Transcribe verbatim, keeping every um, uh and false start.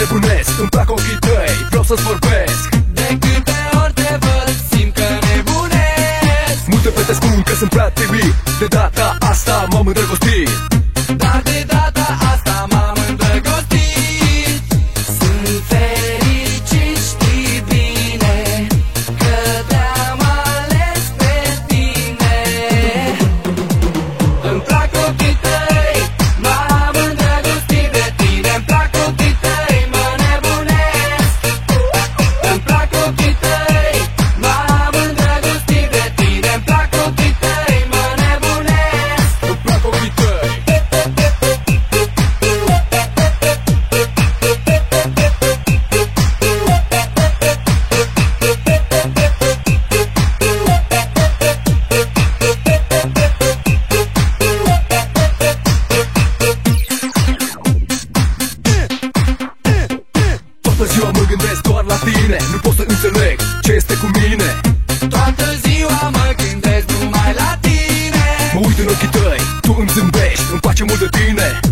nebunesc, îmi plac ochii tăi, vreau să-ți vorbesc. De câte ori te văd, simt că nebunesc. Multe fete spun că sunt prea timid, de data asta m-am îndrăgostit. Dar de data asta m-am îndrăgostit. Sunt fericit, știi bine, că te-am ales pe tine. Îmi plac ochii tăi, m-am îndrăgostit de tine. Îmi plac ochii tăi, mă nebunesc. Îmi plac ochii tăi, m-am îndrăgostit de tine. Îmi plac ochii tăi, mă nebunesc. Îmi plac ochii tăi. Toată ziua mă gândesc doar la tine, nu pot să înțeleg ce este cu mine. Toată ziua mă gândesc numai la tine. Mă uit în ochii tăi, tu îmi zâmbești, îmi place mult de tine.